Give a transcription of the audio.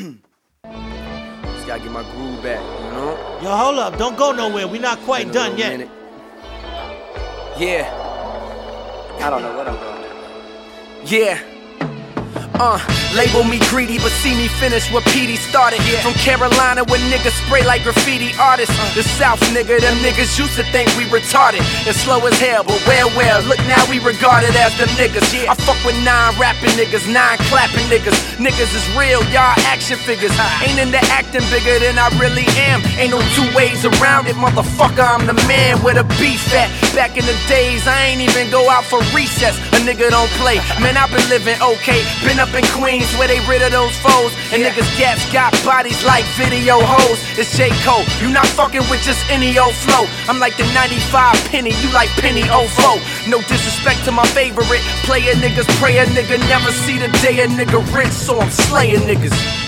Just gotta get my groove back, you know? Yo, hold up. Don't go nowhere. We're not quite done yet. Minute. Yeah. I don't know what I'm doing. Yeah. Label me greedy, but see me finish what Petey started. From Carolina, where niggas spray like graffiti artists. The South, nigga, them niggas used to think we retarded and slow as hell, but well, look now we regarded as them niggas. I fuck with 9 rapping niggas, 9 clapping niggas. Niggas is real, y'all action figures. Ain't into acting bigger than I really am. Ain't no 2 ways around it, motherfucker, I'm the man with a beef at. Back in the days, I ain't even go out for recess. A nigga don't play, man, I've been living okay. Been up in Queens where they rid of those foes. And niggas gaps got bodies like video hoes. It's J. Cole, you not fucking with just any old flow. I'm like the 95 penny, you like penny 04. No disrespect to my favorite player niggas. Pray a nigga never see the day a nigga rich, so I'm slaying niggas.